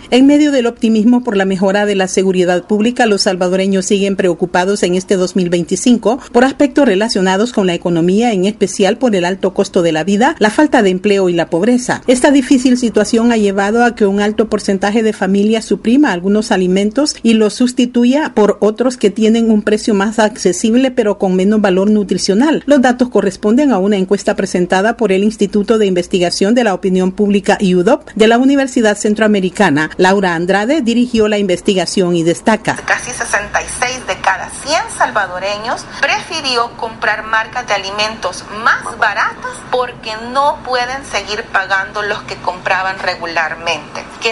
En medio del optimismo por la mejora de la seguridad pública, los salvadoreños siguen preocupados en este 2025 por aspectos relacionados con la economía, en especial por el alto costo de la vida, la falta de empleo y la pobreza. Esta difícil situación ha llevado a que un alto porcentaje de familias suprima algunos alimentos y los sustituya por otros que tienen un precio más accesible pero con menos valor nutricional. Los datos corresponden a una encuesta presentada por el Instituto de Investigación de la Opinión Pública UDOP de la Universidad Centroamericana. Laura Andrade dirigió la investigación y destaca: casi 66 de cada 100 salvadoreños prefirió comprar marcas de alimentos más baratas porque no pueden seguir pagando los que compraban regularmente. Que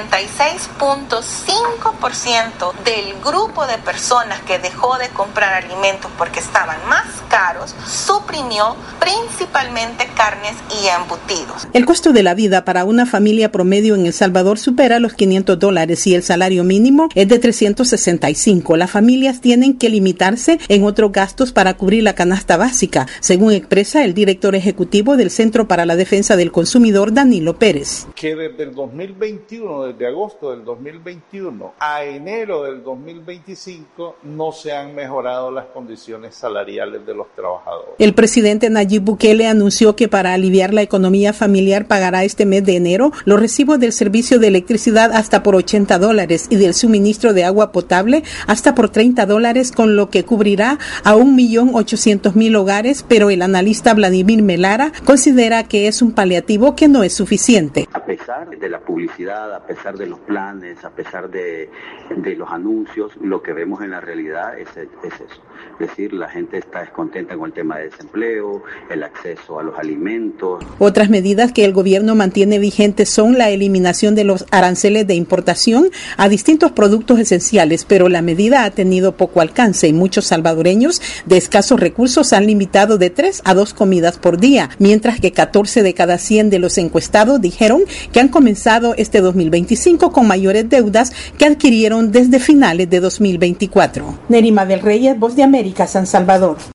66.5% del grupo de personas que dejó de comprar alimentos porque estaban más caros suprimió principalmente carnes y embutidos. El costo de la vida para una familia promedio en El Salvador supera los $500 y el salario mínimo es de $365. Las familias tienen que limitarse en otros gastos para cubrir la canasta básica, según expresa el director ejecutivo del Centro para la Defensa del Consumidor, Danilo Pérez. Que desde el 2021, desde agosto del 2021 a enero del 2025, no se han mejorado las condiciones salariales de los trabajadores. El presidente Nayib Bukele anunció que para aliviar la economía familiar pagará este mes de enero los recibos del servicio de electricidad hasta por $80 y del suministro de agua potable hasta por $30, con lo que cubrirá a 1.800.000 hogares, pero el analista Vladimir Melara considera que es un paliativo que no es suficiente. A pesar de la publicidad, a pesar de los planes, a pesar de los anuncios, lo que vemos en la realidad es eso. Es decir, la gente está descontenta con el tema de desempleo, el acceso a los alimentos. Otras medidas que el gobierno mantiene vigentes son la eliminación de los aranceles de importación a distintos productos esenciales, pero la medida ha tenido poco alcance y muchos salvadoreños de escasos recursos han limitado de 3 a 2 comidas por día, mientras que 14 de cada 100 de los encuestados dijeron que han comenzado este 2025 con mayores deudas que adquirieron desde finales de 2024. Nerima del Reyes, Voz de América, San Salvador.